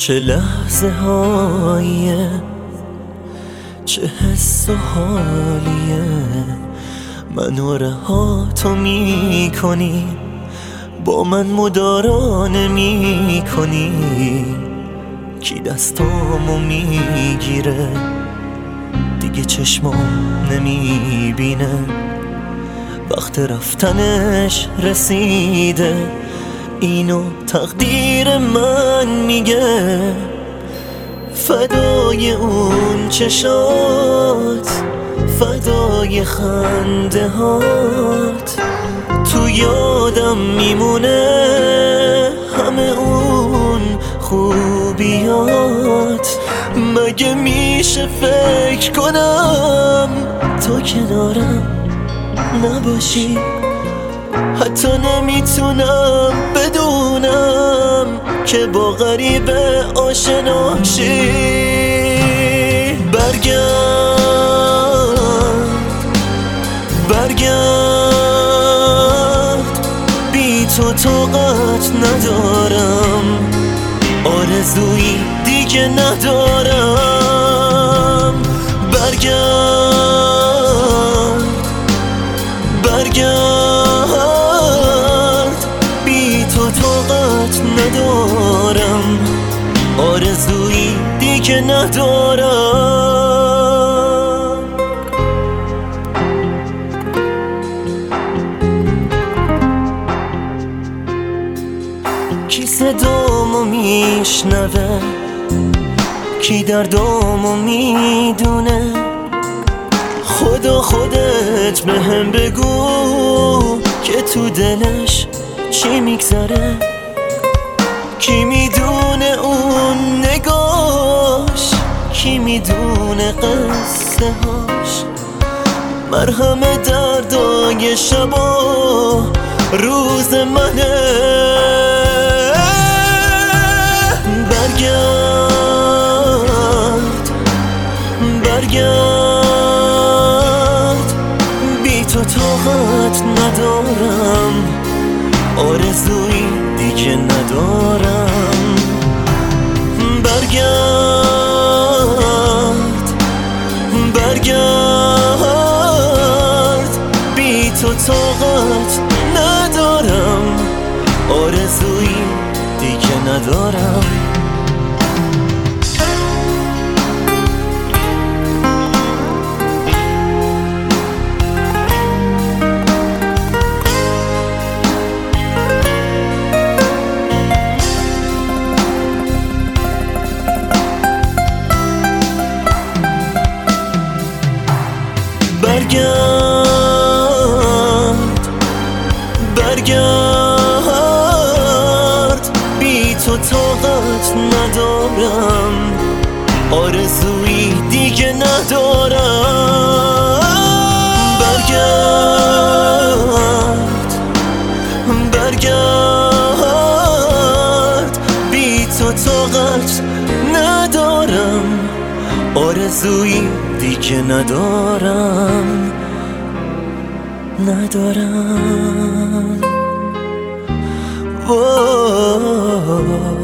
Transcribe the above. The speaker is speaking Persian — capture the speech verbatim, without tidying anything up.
چه لحظه هاییه، چه حس و حالیه، منو رها تو می کنی، با من مدارا نمی کنی. کی دستامو میگیره دیگه چشمام نمی بینه، وقت رفتنش رسیده، اینو تقدیر من میگه. فدای اون چشات، فدای خنده هات، تو یادم میمونه همه اون خوبیات. مگه میشه فکر کنم تو کنارم نباشی؟ حتی نمیتونم بدونم که با غریبه آشناشی. برگرد برگرد، بی تو طاقت ندارم، آرزویی دیگه ندارم. برگرد برگرد، بی تو طاقت ندارم، آرزویی دیگه ندارم. کی صدامو میشنوه، کی دردامو میدونه؟ خدا خودت بهم بگو که تو دلش چی میگذره. کی میدونه اون نگاش، کی میدونه قصه هاش، مرهم دردای شبا روز منه. برگرد برگرد، بی تو طاقت ندارم، آرزویی دیگه ندارم. برگرد برگرد، بی تو طاقت ندارم، آرزویی دیگه ندارم. برگرد برگرد، بی تو طاقت ندارم، آرزویی دیگه ندارم. برگرد برگرد، بی تو طاقت ندارم، آرزویی دیگه ندارم ندارم.